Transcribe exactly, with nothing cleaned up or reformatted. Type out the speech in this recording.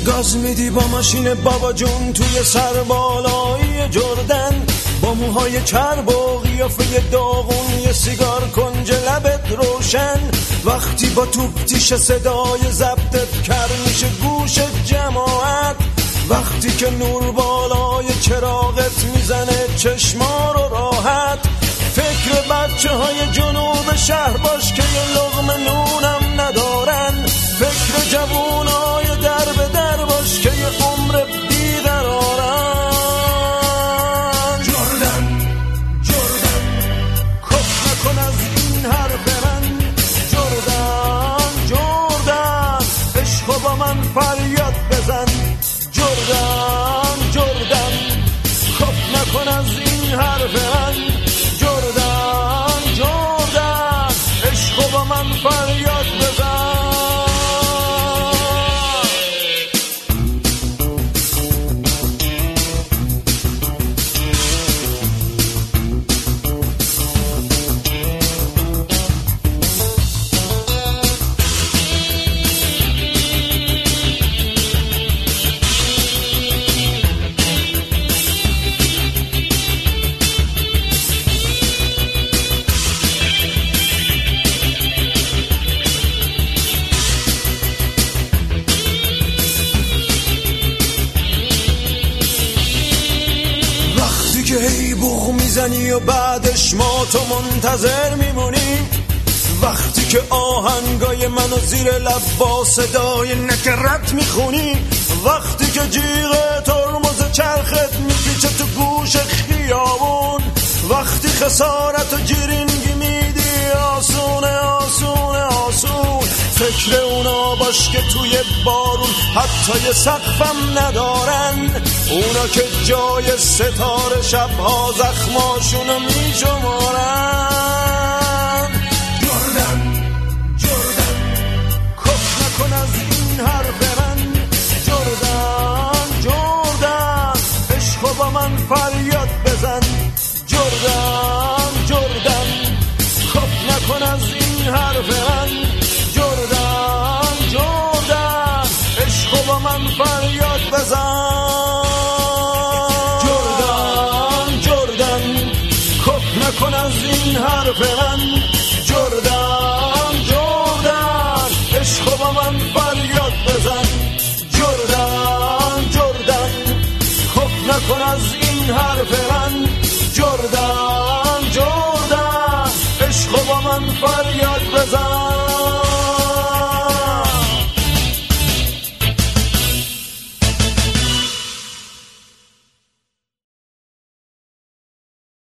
گاز میدی با ماشین بابا جون توی سربالایی جردن، با موهای چرب و قیافه داغون، یه سیگار کنج لبت روشن. وقتی با توپ تیشه صدای ضبطت کر میشه گوش جماعت، وقتی که نور بالای چراغت میزنه چشما رو راحت. فکر بچه های جنوب شهر باش که یه لقمه نونم ندارن، فکر جوونای در به در باش که یه عمر بیقرارن. جردن جردن کف نکن از این حرف من، جردن جردن عشقو با من فریاد بزن. جردن جردن کف نکن از این حرف من، جردن جردن عشقو با من فریاد بزن. که هی بوغ میزنی و بعدش ما تو منتظر میمونی، وقتی که آهنگای منو زیر لب با صدای نکرت میخونی، وقتی که جیغ ترمز چرخت میپیچه تو گوش خیابون، وقتی خسارت و جیرینگی میدی آسونه آسونه آسون. فکر اونا باش که توی بارون حتی یه سقفم ندارن، اونا که جای ستاره شبها زخماشونو میشمارن. جردن جردن کف نکن از این حرف من، جردن جردن عشقو با من فریاد بزن. جردن جردن کف نکن از این حرف من، جردن جردن عشقو با من فریاد بزن. جردن جردن کف نکن از این حرف من، جردن جردن عشقو با من فریاد بزن. جردن جردن کف نکن از این حرف من، جردن جردن عشقو با من فریاد بزن.